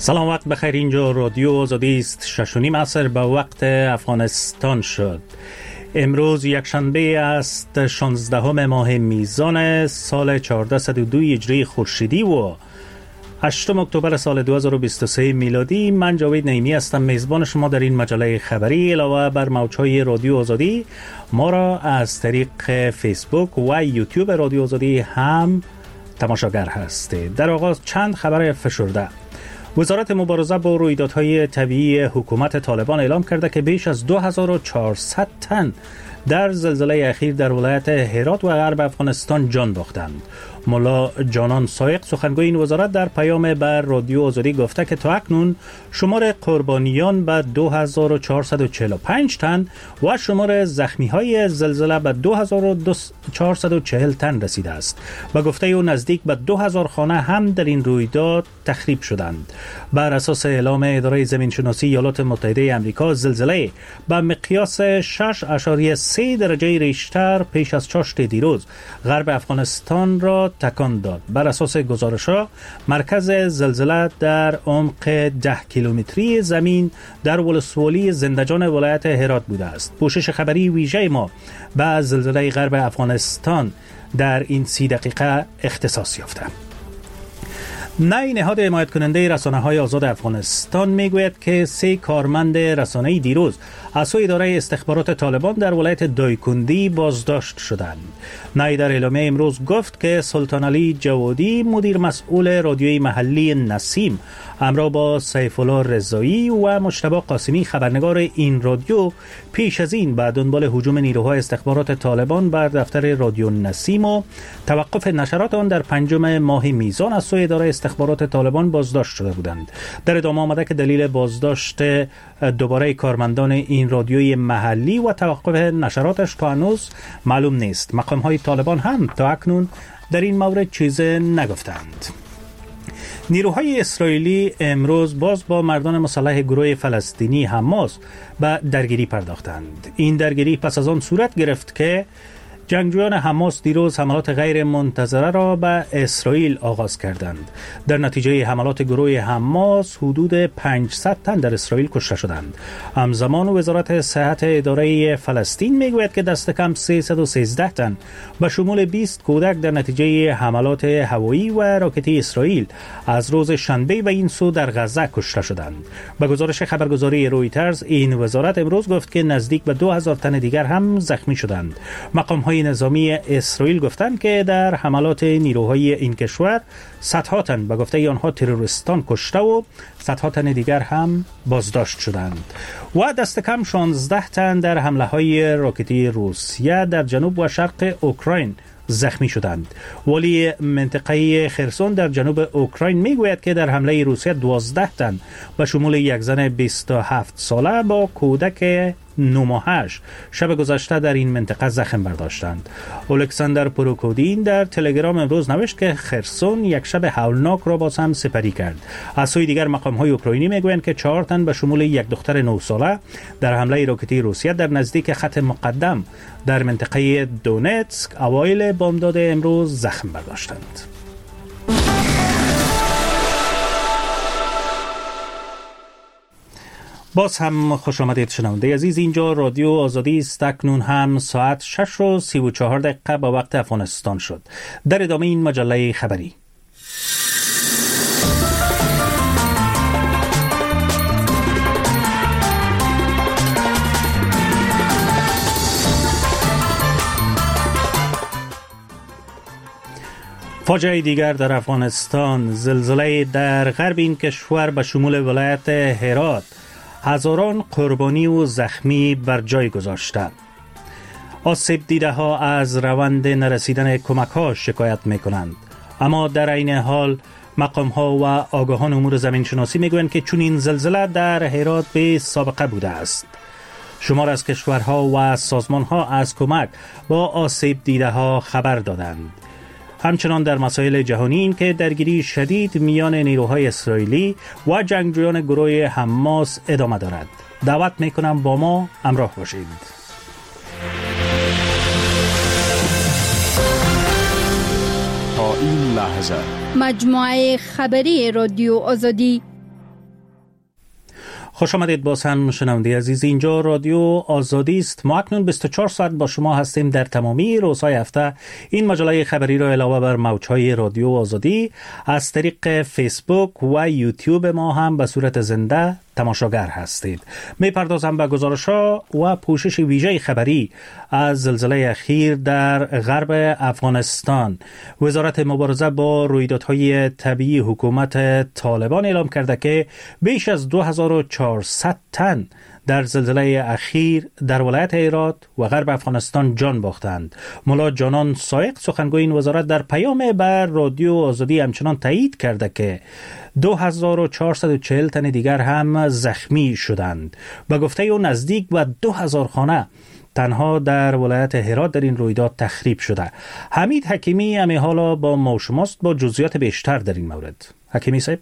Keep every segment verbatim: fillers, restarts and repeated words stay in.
سلام، وقت بخیر. اینجا رادیو آزادی است. شش و نیم عصر به وقت افغانستان شد. امروز یکشنبه است، شانزدهم ماه میزان سال چهاردهصد و دو هجری خورشیدی و هشتم اکتبر سال دو هزار و بیست و سه میلادی. من جاوید نعیمی هستم، میزبان شما در این مجله خبری. علاوه بر موجهای رادیو آزادی، ما را از طریق فیسبوک و یوتیوب رادیو آزادی هم تماشاگر هستید. در آغاز چند خبر فشرده. وزارت مبارزه با رویدادهای طبیعی حکومت طالبان اعلام کرده که بیش از دو هزار و چهارصد تن در زلزله اخیر در ولایت هرات و غرب افغانستان جان باختند. ملا جانان سایق سخنگوی این وزارت در پیام بر رادیو آزادی گفته که تا اکنون شمار قربانیان به دو هزار و چهارصد و چهل و پنج تن و شمار زخمی‌های زلزله به دو هزار و چهارصد و چهل تن رسیده است. و گفته او نزدیک به دو هزار خانه هم در این رویداد تخریب شدند. بر اساس اعلام اداره زمینشناسی ایالات متحده آمریکا، زلزله به مقیاس شش اشاریه سه درجه ریشتر پیش از چاشت دیروز غرب افغانستان را تکان داد. بر اساس گزارش‌ها، مرکز زلزله در عمق ده کیلومتری زمین در ولسوالی زندجان ولایت هرات بوده است. پوشش خبری ویژه ما به زلزله غرب افغانستان در این سی دقیقه اختصاص یافته. نای نهاد حمایت کننده رسانه‌های آزاد افغانستان میگوید که سه کارمند رسانه‌ای دیروز از سوی اداره استخبارات طالبان در ولایت دایکندی بازداشت شدند. نای در اعلامیه امروز گفت که سلطان علی جوادی، مدیر مسئول رادیوی محلی نسیم، همراه با سیف الله رضایی و مجتبی قاسمی، خبرنگار این رادیو، پیش از این به دنبال هجوم نیروهای استخبارات طالبان بر دفتر رادیو نسیم و توقف نشرات آن در پنجم ماه میزان از سوی اداره استخبارات طالبان بازداشت شده بودند. در ادامه آمده که دلیل بازداشت دوباره کارمندان این رادیوی محلی و توقف نشراتش تا هنوز معلوم نیست. مقام‌های طالبان هم تا اکنون در این مورد چیز نگفتند. نیروهای اسرائیلی امروز باز با مردان مسلح گروه فلسطینی حماس به درگیری پرداختند. این درگیری پس از آن صورت گرفت که جنگجویان حماس دیروز حملات غیر منتظره را به اسرائیل آغاز کردند. در نتیجه حملات گروه حماس حدود پانصد تن در اسرائیل کشته شدند. همزمان وزارت صحت اداره فلسطین میگوید که دست کم سیصد و سیزده تن به شمول بیست کودک در نتیجه حملات هوایی و راکتی اسرائیل از روز شنبه و این سو در غزه کشته شدند. به گزارش خبرگزاری رویترز، این وزارت امروز گفت که نزدیک به دو هزار تن دیگر هم زخمی شدند. مقام‌های نظامی اسرائیل گفتند که در حملات نیروهای این کشور صدها تن به گفته آنها تروریستان کشته و صدها تن دیگر هم بازداشت شدند. و دست کم شانزده تن در حمله های راکتی روسیه در جنوب و شرق اوکراین زخمی شدند. ولی منطقه خرسون در جنوب اوکراین میگوید که در حمله روسیه دوازده تن به شمول یک زن بیست و هفت ساله با کودک نه ماهش شب گذشته در این منطقه زخم برداشتند. الکساندر پروکودین در تلگرام امروز نوشت که خرسون یک شب هولناک را باز هم سپری کرد. از سوی دیگر مقام‌های اوکراینی میگویند که چهار تن به شمول یک دختر نه ساله در حمله راکتی روسیه در نزدیک خط مقدم در منطقه دونتسک اوایل بامداد امروز زخم برداشتند. باز هم خوش آمدید شنونده عزیز. اینجا رادیو آزادی است. اکنون هم ساعت شش و سی و چهار دقیقه با وقت افغانستان شد. در ادامه این مجله خبری. فاجعه دیگر در افغانستان. زلزله در غرب این کشور به شمول ولایت هرات هزاران قربانی و زخمی بر جای گذاشته. آسیب دیده ها از روند نرسیدن کمک ها شکایت می کنند. اما در عین حال مقام ها و آگاهان امور زمین شناسی می گویند که چون این زلزله در هرات به سابقه بوده است. شمار از کشورها و سازمان ها از کمک با آسیب دیده ها خبر دادند. همچنان در مسائل جهانی این که درگیری شدید میان نیروهای اسرائیلی و جنگجویان گروه حماس ادامه دارد. دعوت میکنم با ما همراه باشید. تا این لحظه مجموعه خبری رادیو آزادی خوش آمدید باز هم شنونده عزیز، اینجا رادیو آزادی است. ما اکنون بیست و چهار ساعت با شما هستیم در تمامی روزهای هفته. این مجله خبری را علاوه بر موجهای رادیو آزادی از طریق فیسبوک و یوتیوب ما هم به صورت زنده تماشاگر هستید. می پردازم به گزارش‌ها و پوشش ویژه خبری از زلزله اخیر در غرب افغانستان. وزارت مبارزه با رویدادهای طبیعی حکومت طالبان اعلام کرده که بیش از دو هزار و چهارصد تن در زلزله اخیر در ولایت هرات و غرب افغانستان جان باختند. ملا جانان سایق سخنگوی این وزارت در پیام بر رادیو آزادی همچنان تایید کرده که دو هزار و چهارصد و چهل تن دیگر هم زخمی شدند. به گفته او نزدیک و دو هزار خانه تنها در ولایت هرات در این رویداد تخریب شده. حمید حکیمی امی حالا با ما شماست با جزئیات بیشتر در این مورد. حکیمی صاحب.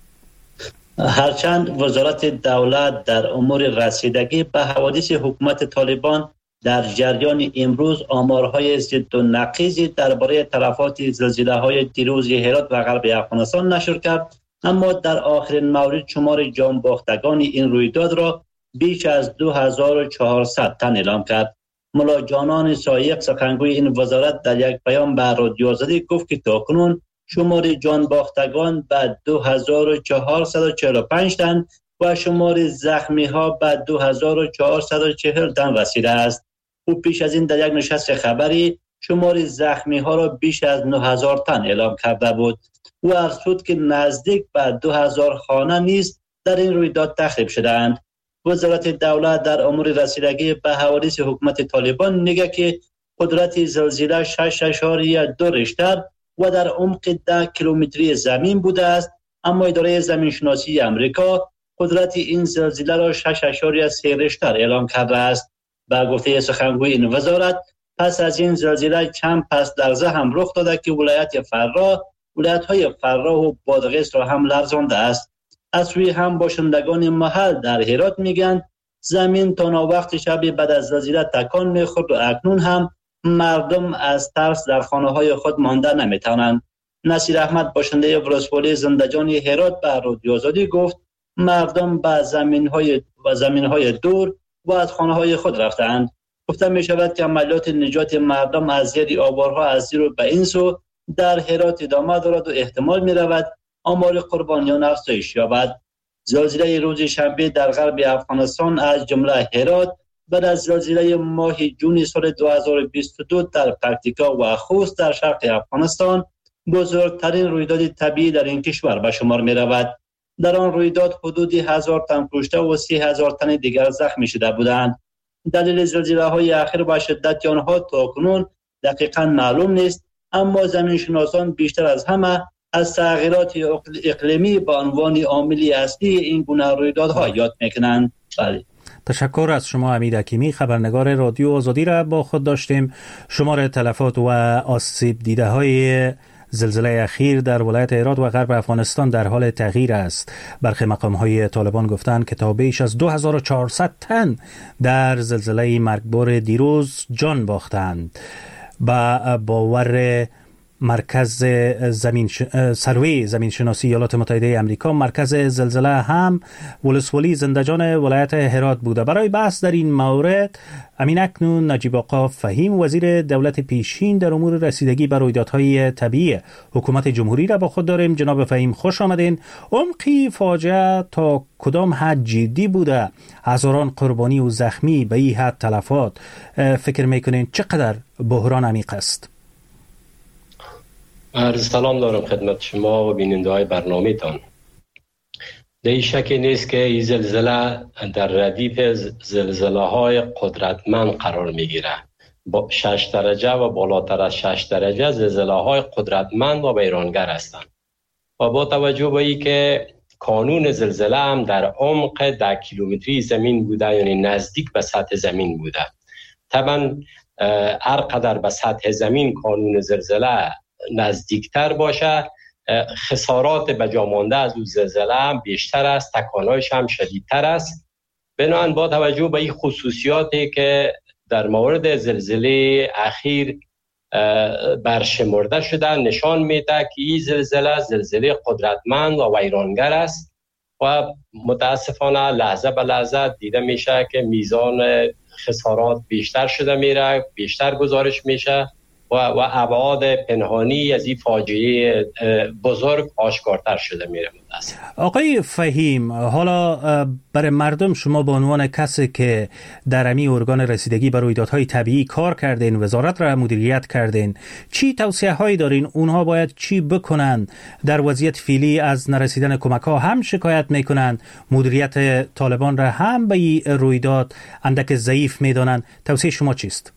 هرچند وزارت دولت در امور رسیدگی به حوادث حکومت طالبان در جریان امروز آمارهای ضد و نقیضی درباره تلفات زلزله‌های دیروز هرات و غرب افغانستان نشر کرد، اما در آخرین مورد شمار جانباختگان این رویداد را بیش از دو هزار و چهارصد تن اعلام کرد. ملا جانان سایق سخنگوی این وزارت در یک پیام به رادیو آزادی گفت که تاکنون شمار جانباختگان به دو هزار و چهارصد و چهل و پنج تن و شمار زخمی ها به دو هزار و چهارصد و چهل تن رسیده است. او پیش از این در یک نشست خبری شمار زخمی ها را بیش از نه هزار تن اعلام کرده بود. او افزود که نزدیک به دو هزار خانه نیز در این رویداد تخریب شدند. وزارت دولت در امور رسیدگی به حوادث حکومت طالبان میگه که قدرت زلزله شش اشاریه دو ریشتر و در عمق ده کیلومتری زمین بوده است، اما اداره زمین شناسی امریکا قدرت این زلزله را شش اشاریه سه ریشتر اعلام کرده است. به گفته سخنگوی این وزارت پس از این زلزله چند پس لرزه هم رخ داده که ولایت فرا ولایت‌های فرا و بادغیس را هم لرزانده است. از سوی هم باشندگان محل در هرات میگن زمین تا وقت شب بعد از زلزله تکان میخورد و اکنون هم مردم از ترس در خانه‌های خود مانده نمیتوانند. نصیر احمد باشنده ولسوالی زندجان هرات به رادیو آزادی گفت مردم به زمین‌های و زمین‌های دور و از خانه‌های خود رفتند. گفته می شود که عملیات نجات مردم از زیر آوارها از زیر و به این سو در هرات ادامه دارد و احتمال می رود آمار قربانیان افزایش یابد. زلزله روز شنبه در غرب افغانستان از جمله هرات بعد از زلزله ماه جون سال دو هزار و بیست و دو در پکتیکا و خوست در شرق افغانستان بزرگترین رویداد طبیعی در این کشور به شمار می رود. در آن رویداد حدود هزار تن کشته و سی هزار تن دیگر زخمی شده بودند. دلیل زلزله های اخیر و شدت آنها تاکنون دقیقاً معلوم نیست، اما زمینشناسان بیشتر از همه از تغییرات اقلیمی به عنوان عامل اصلی این گونه رویدادها یاد میکنند. بله. تشکر از شما حمید حکیمی. خبرنگار رادیو آزادی را با خود داشتیم. شمار تلفات و آسیب دیده های زلزله اخیر در ولایت هرات و غرب افغانستان در حال تغییر است. برخی مقام‌های طالبان گفتند که تا بیش از دو هزار و چهارصد تن در زلزله مرگبار دیروز جان باختند. با باور مرکز زمین ش... سروی زمین شناسی ایالات متحده آمریکا، مرکز زلزله هم ولسوالی زندجان ولایت هرات بوده. برای بحث در این مورد امین اکنون نجیب آقا فهیم وزیر دولت پیشین در امور رسیدگی به رویدادهای طبیعی حکومت جمهوری را با خود داریم. جناب فهیم خوش آمدین. عمقی فاجعه تا کدام حد جدی بوده؟ هزاران قربانی و زخمی به این حد تلفات، فکر میکنین چقدر بحران عمیق است؟ عرض سلام دارم خدمت شما و بیننده های برنامه تان. در شکی نیست که این زلزله در ردیف زلزله های قدرتمند قرار می گیره. با شش درجه و بالاتر از شش درجه زلزله های قدرتمند و ویرانگر هستند. و با توجه به این که کانون زلزله هم در عمق ده کیلومتری زمین بوده، یعنی نزدیک به سطح زمین بوده. طبعا هر قدر به سطح زمین کانون زلزله نزدیکتر باشه، خسارات به جا مانده از اون زلزله هم بیشتر است، تکانهایش هم شدیدتر است. بنابراین با توجه به این خصوصیاتی که در مورد زلزله اخیر برشمرده شده، نشان میده که این زلزله زلزله قدرتمند و ویرانگر است و متاسفانه لحظه به لحظه دیده میشه که میزان خسارات بیشتر شده میره، بیشتر گزارش میشه و و ابعاد پنهانی از این فاجعه بزرگ آشکارتر شده میره. آقای فهیم، حالا برای مردم شما به عنوان کسی که در امی ارگان رسیدگی بر رویدادهای طبیعی کار کردین، وزارت را مدیریت کردین، چی توصیه هایی دارین؟ اونها باید چی بکنن در وضعیت فعلی از نرسیدن کمک ها؟ هم شکایت میکنن مدیریت طالبان را هم به این رویداد اندک ضعیف میدانن. توصیه شما چیست؟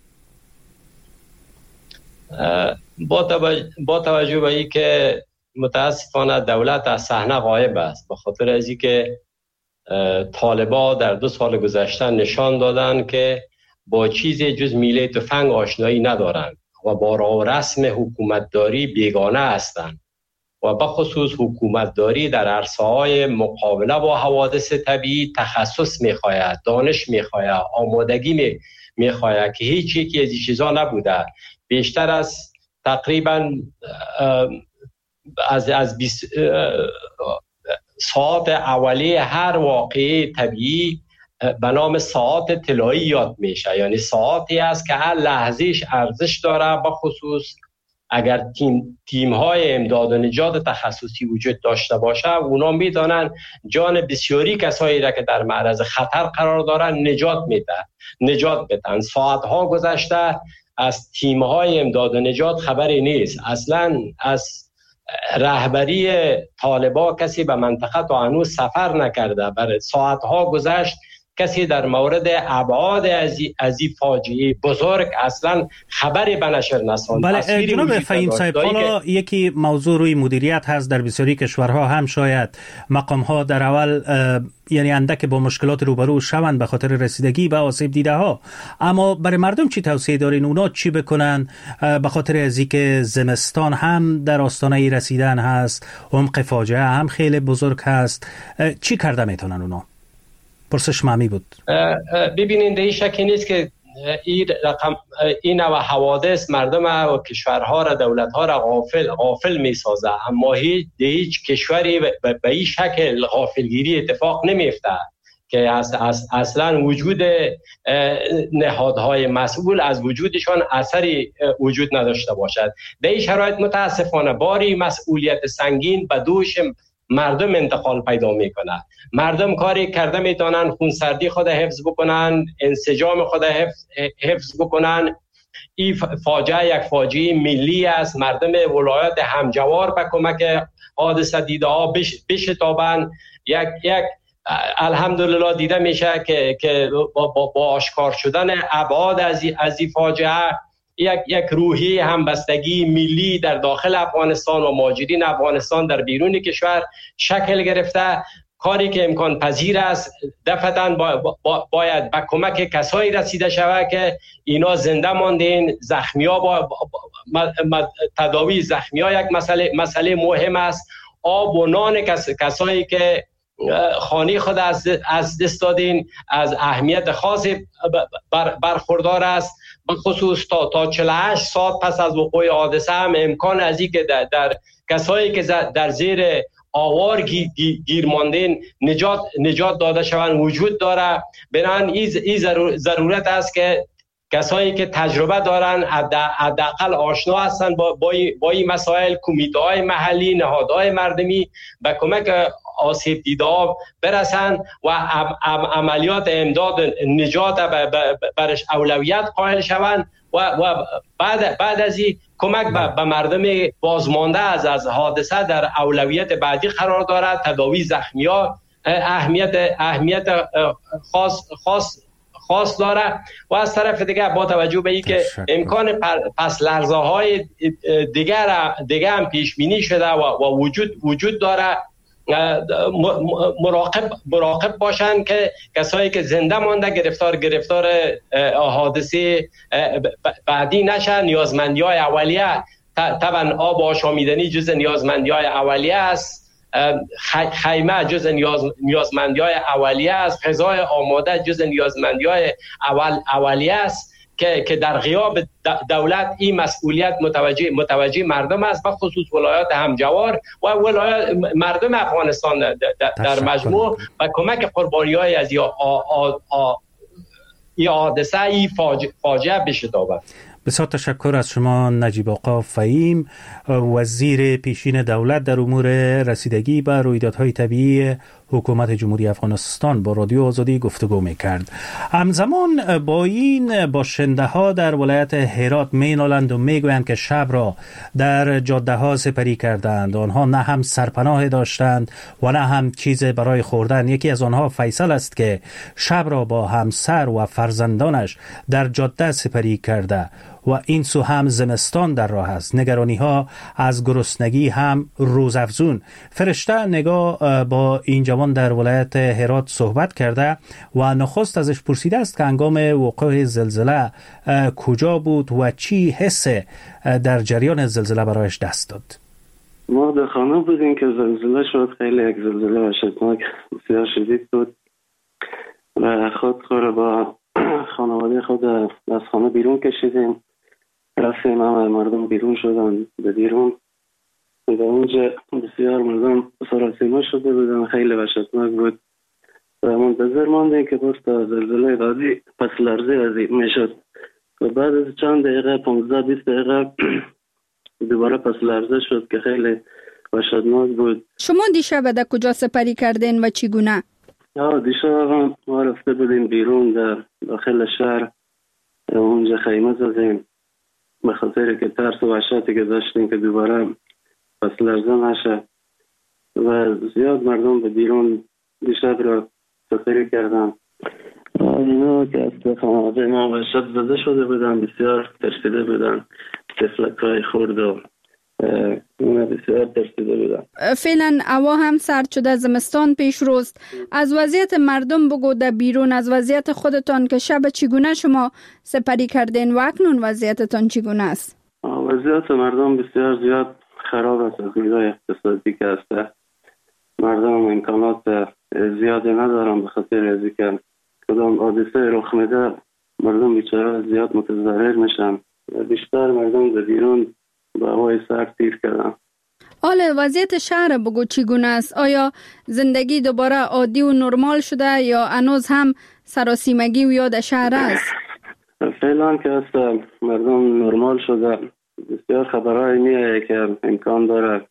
با توجه, با توجه به این که متاسفانه دولت از صحنه غایب است، به خاطر از اینکه طالبان در دو سال گذشته نشان دادن که با چیزی جز میله تفنگ آشنایی ندارند و با راه و رسم حکومتداری بیگانه هستند و به خصوص حکومتداری در عرصه‌های مقابله با حوادث طبیعی تخصص می‌خواهد، دانش می‌خواهد، آمادگی می‌خواهد که هیچ یکی از این چیزا نبوده. بیشتر از تقریباً از از بیست ساعت اولیه هر واقعه طبیعی به نام ساعت طلایی یاد میشه، یعنی ساعتی است که هر لحظهش ارزش داره، به خصوص اگر تیم تیم های امداد و نجات تخصصی وجود داشته باشه، اونا میدانن جان بسیاری کسایی را که در معرض خطر قرار دارن نجات میده نجات بدن. ساعت ها گذشته از تیم های امداد و نجات خبری نیست، اصلا از رهبری طالبان کسی به منطقه تا هنوز سفر نکرده. برای ساعت ها گذشت کسی در مورد ابعاد از این فاجعه بزرگ اصلا خبری به نشر نساند. بله جناب فهیم صاحب، حالا که... یکی موضوع روی مدیریت هست. در بسیاری کشورها هم شاید مقام ها در اول یعنی اندک با مشکلات روبرو شوند به خاطر رسیدگی به آسیب دیده ها، اما برای مردم چی توصیه دارین؟ اونا چی بکنن به خاطر از اینکه زمستان هم در آستانه رسیدن هست، عمق فاجعه هم خیلی بزرگ هست، چی کرده میتونن اونا؟ پرسش معمی بود. ببینید این شکی نیست که این رقم این نوع حوادث مردم و کشورها را دولتها را غافل غافل میسازه، اما هیچ هیچ کشوری به این شکل غافلگیری اتفاق نمیفته که از اصلا وجود نهادهای مسئول از وجودشان اثری وجود نداشته باشد. در این شرایط متاسفانه باری مسئولیت سنگین به دوش مردم انتقال پیدا میکنه. مردم کاری کرده میتونن خونسردی خود حفظ بکنن، انسجام خود حفظ, حفظ بکنن. این فاجعه یک فاجعه ملی است. مردم ولایت همجوار به کمک حادثه دیده ها بشتابن. یک یک الحمدلله دیده میشه که که با, با, با آشکار شدن ابعاد از از این فاجعه یک یک روحی همبستگی ملی در داخل افغانستان و مهاجرین افغانستان در بیرون کشور شکل گرفته. کاری که امکان پذیر است دفعتاً با با باید به کمک کسایی رسیده شود که اینا زنده ماندین. زخمیا با, با, با تداوی زخمیا یک مسئله مسئله مهم است. آب و نان کس، کسایی که خانه خود از از دست دادین از اهمیت خاصی بر برخوردار است. بخصوص تا تا چهل و هشت ساعت پس از وقوع حادثه هم امکان از این که در, در کسایی که در زیر آوار گی، گی، گیر ماندین نجات نجات داده شوند وجود داره. بنابراین این ضرورت است که کسایی که تجربه دارن حداقل آشنا هستن با با این مسائل، کمیته‌های محلی، نهادهای مردمی به کمک آسیب دیده برسن و عملیات امداد نجات برش اولویت قائل شوند و و بعد بعد از این کمک به مردم بازمانده از از حادثه در اولویت بعدی قرار دارد. تداوی زخمی‌ها اهمیت اهمیت خاص خاص خاص داره و از طرف دیگر با توجه به اینکه امکان پس لرزه های دیگر دیگر هم پیش بینی شده و, و وجود وجود داره، مراقب مراقب باشن که کسایی که زنده مانده گرفتار گرفتار حادثه بعدی نشن. نیازمندی‌های اولیه طبعا آب آشامیدنی جز نیازمندی‌های اولیه است. خیمه جز نیاز نیازمندی‌های اولیه است. غذای آماده جز نیازمندی‌های اول اولیه است که که که در غیاب دولت این مسئولیت متوجه متوجه مردم است، و خصوص ولایات همجوار و ولایات مردم افغانستان در مجموع، و کمک قربانی‌های از این حادثه این فاجعه بشتابد. بسیار تشکر از شما نجیب آقا فهیم، وزیر پیشین دولت در امور رسیدگی به رویدادهای طبیعی حکومت جمهوری افغانستان با رادیو آزادی گفتگو میکرد. همزمان با این باشنده ها در ولایت هرات مینالند و میگویند که شب را در جاده ها سپری کردند. آنها نه هم سرپناه داشتند و نه هم چیز برای خوردن. یکی از آنها فیصل است که شب را با همسر و فرزندانش در جاده سپری کرده و این سو هم زمستان در راه است. نگرانی ها از گرسنگی هم روزافزون. فرشته نگاه با این جوان در ولایت هرات صحبت کرده و نخست ازش پرسیده است که هنگام وقوع زلزله کجا بود و چی حس در جریان زلزله برایش دست داد. ما در خانه بودیم که زلزله شد. خیلی یک زلزله وحشتناک بسیار شدید بود و خود خود با خانواده خود از خانه بیرون کشیدیم. رفتیم، همه مردم بیرون شدن به بیرون و اونجا بسیار مردم سراسیمه شده بودن. خیلی وحشتناک بود و منتظر ماندیم که باز تا زلزله بعدی پس لرزه ازید میشد و بعد از چند دقیقه پانزده بیست دقیقه دوباره پس لرزه شد که خیلی وحشتناک بود. شما دیشب در کجا سپری کردین و چگونه؟ ها دیشب ما رفته بودیم بیرون در داخل شهر، اونجا خیمه زدیم به خاطر که ترس و وحشتی که داشتیم که دوباره پس لرزه نشه و زیاد مردم به بیرون دیشب را سفری کردن. اینا که از خانواده ما وحشت زده شده بودن، بسیار ترسیده بودن، تفلک‌های خورد و اونا بسیار ترسیده بودن. فعلا هوا هم سرد شده، زمستان پیش روست. از وضعیت مردم بگو در بیرون، از وضعیت خودتان که شب چگونه شما سپری کردین و اکنون وضعیتتان چگونه است؟ وضعیت مردم بسیار زیاد خراب است. از نگاه اقتصادی که است، مردم امکانات زیادی ندارن به خاطر از اینکه کدام حادثه رخ میده مردم بیچاره زیاد متضرر میشن و بیشتر مردم در بیرون با هوای سرد تیر کردن. حالا وضعیت شهر بگو چگونه است؟ آیا زندگی دوباره عادی و نرمال شده یا هنوز هم سراسیمگی و یاد شهر است؟ فعلا که است مردم نرمال شده. بسیار خبرهای میایه که امکان داره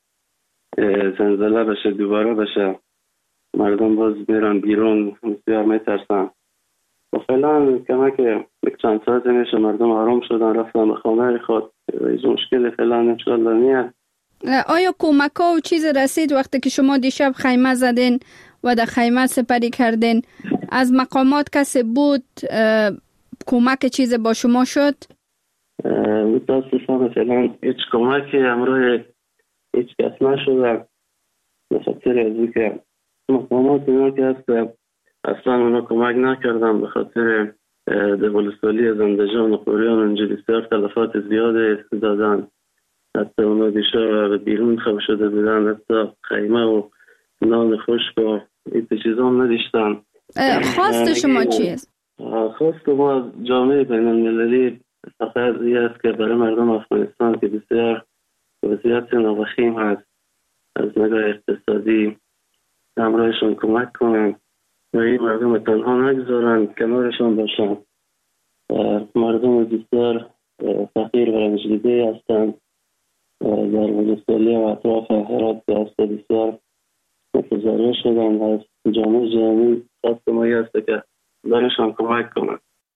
زلزله بشه، دوباره بشه. مردم باز میرن بیرون، بسیار میترسن. و فعلا کمک یک چند ساعت میشه مردم آرام شدن، رفتن به خانه خود. هیچ مشکل فعلا انشالله نیست. آیا کمک ها و چیز رسید وقتی که شما دیشب خیمه زدین و در خیمه سپری کردین؟ از مقامات کسی بود کمک چیز با شما شد؟ متاسفانه فعلا هیچ کمکی همراه هیچ کس نشده به خاطر از اینکه مقامات اینا که هست اصلا اونا کمک نکردن به خاطر دولسالی زندجان و قوریان اونجا بسیار تلفات زیاده دادن. حتی اونا دیشب به بیرون خواب شده بودن، حتی خیمه و نان خشک و این چیزا هم نداشتن. خواست شما چیست؟ خواست ما از جامعه بین المللی فقط این است که برای مردم افغانستان که بسیار وضعیت ناوخیم هست از نگاه اقتصادی همراهشان کمک کنن و این مردم تنها نگذارن، کنارشان باشن. مردم بسیار فقیر و رنجدیده هستند در ولسوالی و اطراف هرات که هست بسیار متضرر شدن و از جامعه جهانی خواست مایی هست که برشان کمک کنن.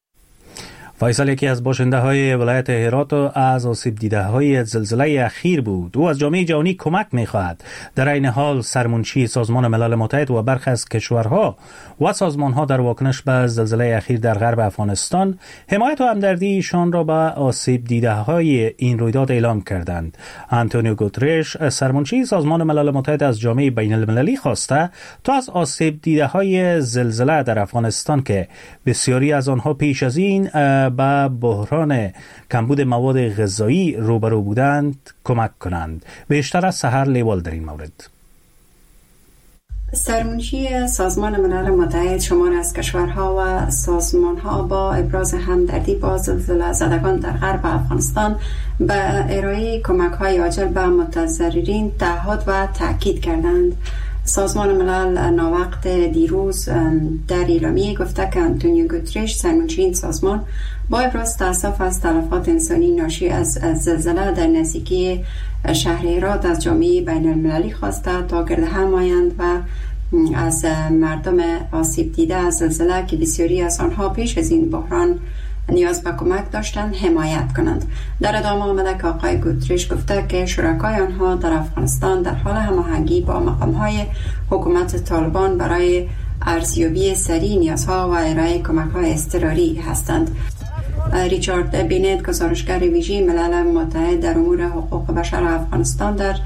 فیصل یکی از باشنده های ولایت هرات از آسیب دیده های زلزله اخیر بود. او از جامعه جهانی کمک می خواهد. در این حال سرمنشی سازمان ملل متحد و برخی از کشورها و سازمان ها در واکنش به زلزله اخیر در غرب افغانستان حمایت و همدردیشان را به آسیب دیده های این رویداد اعلام کردند. آنتونیو گوترش سرمنشی سازمان ملل متحد از جامعه بین المللی خواسته تا از آسیب دیده های زلزله در افغانستان که بسیاری از آنها پیش از این با بحران کمبود مواد غذایی روبرو بودند کمک کنند. بیشتر از سحر لیوال در این مورد. سرمنشی سازمان ملل متحد شمار از کشورها و سازمانها با ابراز همدردی با زلزله زدگان در غرب افغانستان به ارائه کمک‌های عاجل به متضررین تعهد و تاکید کردند. سازمان ملل ناوقت دیروز در اعلامیه گفته که آنتونیو گوترش سرمنشی این سازمان با ابراز تأسف از تلفات انسانی ناشی از زلزله در نزدیکی شهر هرات از جامعه بین المللی خواسته تا گرد هم آیند و از مردم آسیب دیده از زلزله که بسیاری از آنها پیش از این بحران نیاز به کمک داشتند حمایت کنند. در ادامه آمده که آقای گوترش گفته که شرکای آنها در افغانستان در حال هماهنگی با مقام‌های حکومت طالبان برای ارزیابی سریع نیازها و ارائه کمک‌های اضطراری هستند. ریچارد بینت، گزارشگر ویژه ملل متحد در امور حقوق بشر افغانستان، در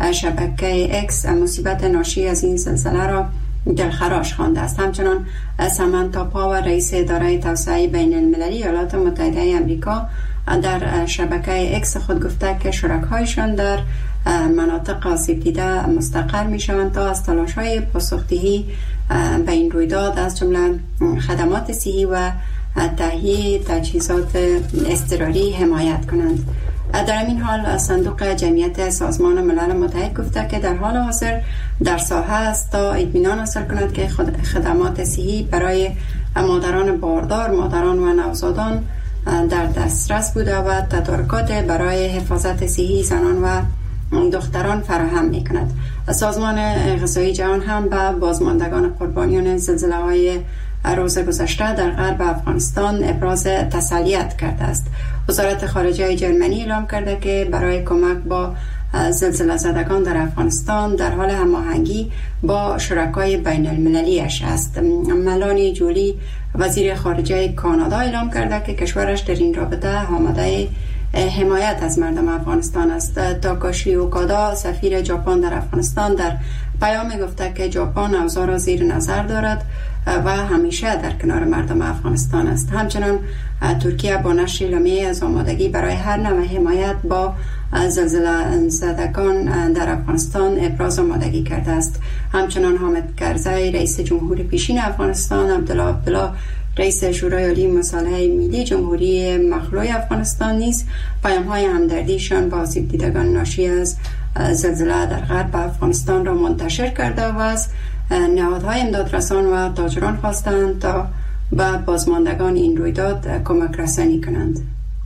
شبکه اکس مصیبت ناشی از این زلزله را دلخراش خوانده است. همچنان سامانتا پاور، رئیس اداره توسعه بین المللی ایالات متحده آمریکا، در شبکه اکس خود گفته که شرکایشان در مناطق آسیب دیده مستقر می شوند تا از تلاش‌های پاسخدهی به این رویداد از جمله خدمات صحی و تهیه تجهیزات اضطراری حمایت کنند. در این حال صندوق جمعیت سازمان ملل متحد گفته که در حال حاضر در ساحه است تا اطمینان حاصل کند که خدمات صحی برای مادران باردار، مادران و نوزادان در دسترس بوده و تدارکات برای حفاظت صحی زنان و دختران فراهم می کند. سازمان غذایی جهان هم به بازماندگان قربانیان زلزله های روز گذشته در غرب افغانستان ابراز تسلیت کرده است. وزارت خارجه جرمنی اعلام کرده که برای کمک با زلزله زدگان در افغانستان در حال هماهنگی با شرکای بین المللیش است. ملانی جولی، وزیر خارجه کانادا، اعلام کرده که کشورش در این رابطه آماده حمایت از مردم افغانستان است. تاکاشی اوکادا، سفیر ژاپن در افغانستان، در پیام گفته که ژاپن اوضاع را زیر نظر دارد و همیشه در کنار مردم افغانستان است. همچنان ترکیه با نشر اعلامیه از آمادگی برای هر نوع حمایت با زلزله زدگان در افغانستان ابراز آمادگی کرده است. همچنان حامد کرزی، رئیس جمهور پیشین افغانستان، عبدالله عبدالله، رئیس شورای عالی مصالحه ملی جمهوری مخلوع افغانستان نیز پیام‌های همدردیشان با آسیب دیدگان ناشی از زلزله در غرب افغانستان را منتشر کرده و از نهادهای امدادرسان و تاجران خواستند تا به بازماندگان این رویداد کمک رسانی کنند.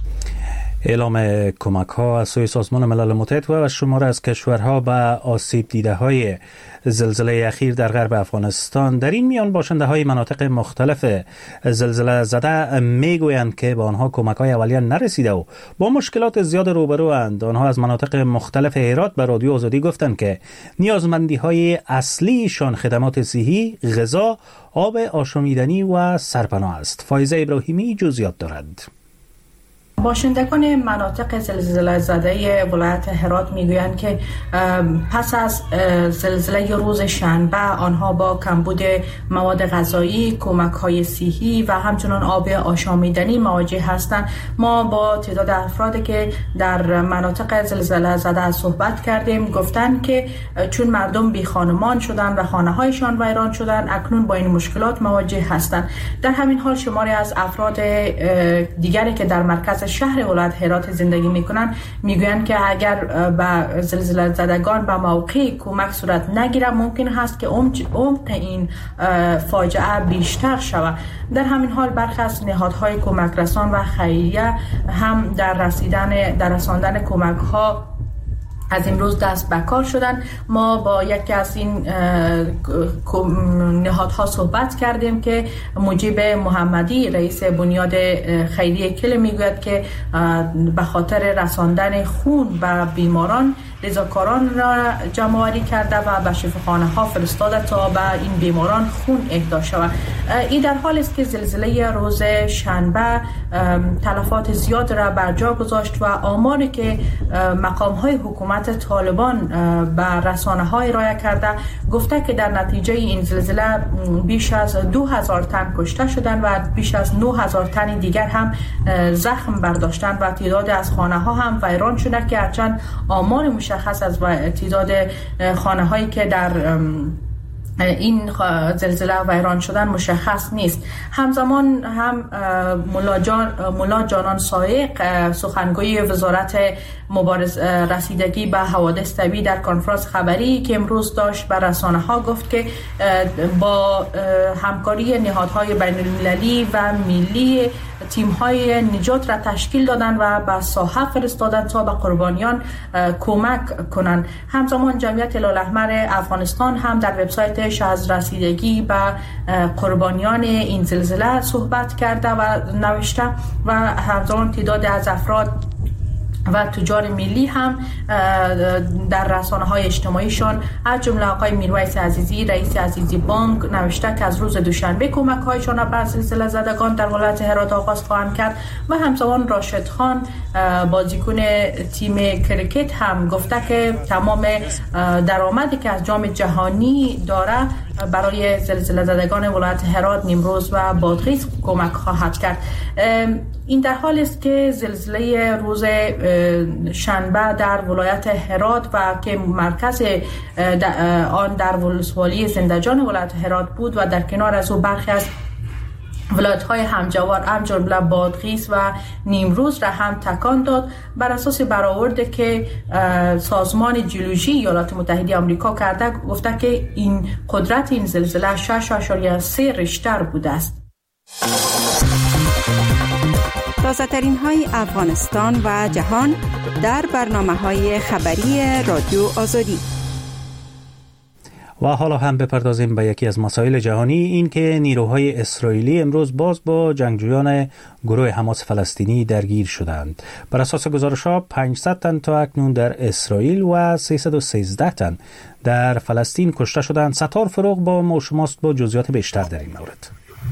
اعلام کمک ها از سوی سازمان ملل متحد و شمار از کشورها به آسیب دیده های زلزله اخیر در غرب افغانستان، در این میان باشنده های مناطق مختلف زلزله زده میگویند که به آنها کمک های اولیه نرسیده و با مشکلات زیاد روبرو اند. آنها از مناطق مختلف هرات به رادیو آزادی گفتند که نیازمندی های اصلیشان خدمات صحی، غذا، آب آشامیدنی و سرپناه است. فایزه ابراهیمی جزئیات دارد. باشندگان مناطق زلزله زده ولایت هرات میگویند که پس از زلزله روز شنبه آنها با کمبود مواد غذایی، کمک‌های صحی و همچنان آب آشامیدنی مواجه هستند. ما با تعداد افرادی که در مناطق زلزله زده صحبت کردیم، گفتند که چون مردم بی خانمان شدند و خانه‌هایشان ویران شدند، اکنون با این مشکلات مواجه هستند. در همین حال شماری از افراد دیگری که در مرکز شهر ولایت هرات زندگی میکنن میگویند که اگر به زلزله زدگان به موقع کمک صورت نگیره ممکن هست که عمق این فاجعه بیشتر شود. در همین حال برخی از نهادهای کمک رسان و خیریه هم در رسیدن در رساندن کمک ها از امروز دست به کار شدن. ما با یکی از این نهادها صحبت کردیم که مجیب محمدی، رئیس بنیاد خیریه کل، میگوید که به خاطر رساندن خون به بیماران رضاکاران را جمع‌آوری کرده و به شفاخانه ها فرستاده تا به این بیماران خون اهدا شود. این در حال است که زلزله روز شنبه تلفات زیاد را بر جا گذاشت و آماری که مقام های حکومت طالبان به رسانه های ارائه کرده گفته که در نتیجه این زلزله بیش از دو هزار تن کشته شدند و بیش از نه هزار تن دیگر هم زخم برداشتند و تعداد از خانه ها هم ویران شده که هرچند آمار مشخص از تعداد خانه هایی که در این زلزله و ویران شدن مشخص نیست. همزمان هم ملا, جان، ملا جانان سایق سخنگوی وزارت مبارز رسیدگی به حوادث طبیعی در کنفرانس خبری که امروز داشت بر رسانه ها گفت که با همکاری نهادهای بین المللی و ملی تیم های نجات را تشکیل دادن و به ساحه فرستادن تا به قربانیان کمک کنند. همزمان جمعیت هلال احمر افغانستان هم در وبسایتش از رسیدگی به قربانیان این زلزله صحبت کرده و نوشته و همزمان تعداد از افراد و تجار ملی هم در رسانه های اجتماعیشان از جمله آقای میرویس عزیزی رئیس عزیزی بانک نوشته که از روز دوشنبه کمک هایشان به زلزله زدگان در ولایت هرات آغاز خواهند کرد و همزمان راشد خان بازیکن تیم کرکت هم گفته که تمام درآمدی که از جام جهانی داره برای زلزله زدگان ولایت هرات، نیمروز و بادغیس کمک خواهد کرد. این در حال است که زلزله روز شنبه در ولایت هرات و که مرکز آن در ولسوالی زندجان ولایت هرات بود و در کنار از او برخی از ولایت‌های همجوار هم جمله بادغیس و نیمروز را هم تکان داد. بر اساس برآورد که سازمان جیولوژی ایالات متحده آمریکا کرده گفته که این قدرت این زلزله شش اشاریه سه ریشتر بوده است. تازه ترین های افغانستان و جهان در برنامه های خبری رادیو آزادی. و حالا هم بپردازیم به یکی از مسائل جهانی، این که نیروهای اسرائیلی امروز باز با جنگجویان گروه حماس فلسطینی درگیر شدند. بر اساس گزارش‌ها پانصد تن تا اکنون در اسرائیل و سیصد و سیزده تن در فلسطین کشته شدند. ستار فروغ با ما شماست با جزئیات بیشتر در این مورد.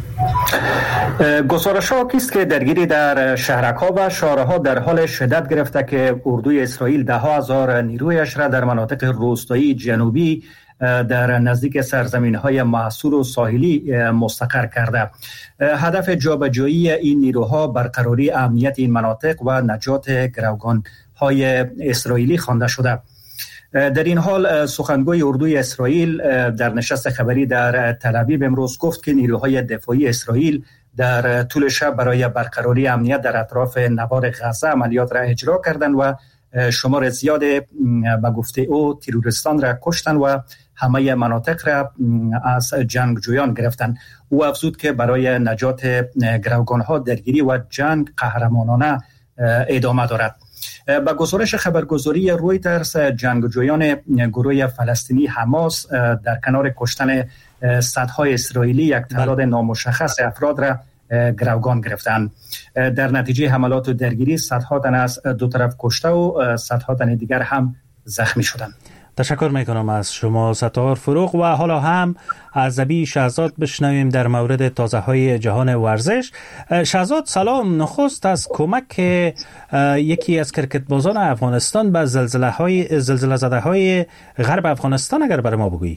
گزارش‌ها است که درگیری در شهرک‌ها و شهرها در حال شدت گرفته که اردوی اسرائیل ده ها هزار نیرویش را در مناطق روستایی جنوبی در نزدیک سرزمین‌های محصور و ساحلی مستقر کرده. هدف جابجایی این نیروها برقراری امنیت این مناطق و نجات گروگان‌های اسرائیلی خوانده شده. در این حال سخنگوی اردوی اسرائیل در نشست خبری در تل‌آویو امروز گفت که نیروهای دفاعی اسرائیل در طول شب برای برقراری امنیت در اطراف نوار غزه عملیات را اجرا کردند و شمار زیاد به گفته او تروریستان را کشتند و همه مناطق را از جنگجویان گرفتند. او افزود که برای نجات گروگان‌ها درگیری و جنگ قهرمانانه ادامه دارد. با گزارش خبرگزاری رویترز جنگجویان گروه فلسطینی حماس در کنار کشتن صدها اسرائیلی یک تعداد نامشخص افراد را گروگان گرفتند. در نتیجه حملات و درگیری صدها تن از دو طرف کشته و صدها تن دیگر هم زخمی شدند. تشکر میکنم از شما ستار فروغ. و حالا هم از ابی شهزاد بشنویم در مورد تازه های جهان ورزش. شهزاد سلام. نخست از کمک یکی از کرکتبازان افغانستان به زلزله های زلزله زده های غرب افغانستان اگر برای ما بگویی.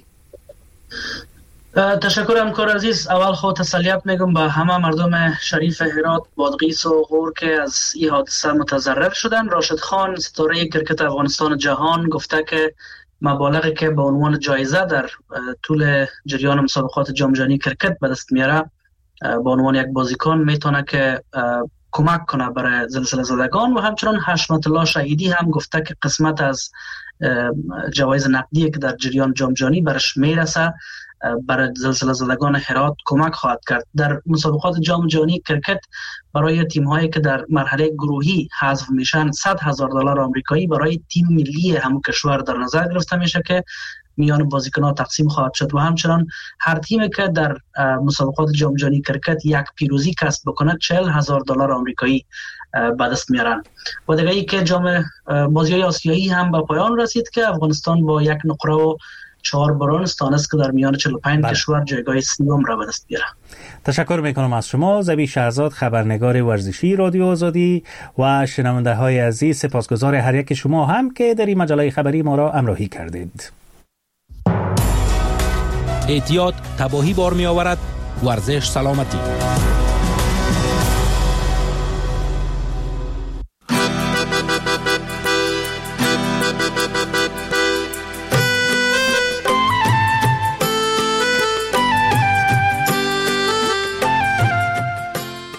تشکر همکار عزیز. اول خود تسلیت میگم به همه مردم شریف هرات، بادغیس و غور که از این حادثه متضرر شدن. راشد خان ستاره کرکت افغانستان جهان گفته که مبالغی که به عنوان جایزه در طول جریان مسابقات جام جهانی کرکت به دست میاره به عنوان یک بازیکن میتونه که کمک کنه برای زلزله زدگان. و همچنان حشمت الله شهیدی هم گفته که قسمت از جوایز نقدی که در جریان جام جهانی برش میرسه برای زلزله زدگان هرات کمک خواهد کرد. در مسابقات جام جهانی کرکت برای تیم هایی که در مرحله گروهی حذف میشن صد هزار دلار آمریکایی برای تیم ملی همون کشور در نظر گرفته میشه که میان بازیکنان تقسیم خواهد شد. و همچنان هر تیمی که در مسابقات جام جهانی کرکت یک پیروزی کسب بکنه چهل هزار دلار آمریکایی به دست میارن. و دیگه ای که جام بازی‌های آسیایی هم به پایان رسید که افغانستان با یک نقره و چهار برونز تانست که در میان چهل و پنج بله. کشور جایگاه سیوم را به دست بیاره. تشکر میکنم از شما ابی شهزاد، خبرنگار ورزشی رادیو آزادی. و شنونده های عزیز سپاسگزار هر یک شما هم که در این مجله خبری ما را همراهی کردید. احتیاط تباهی بار می آورد. ورزش سلامتی.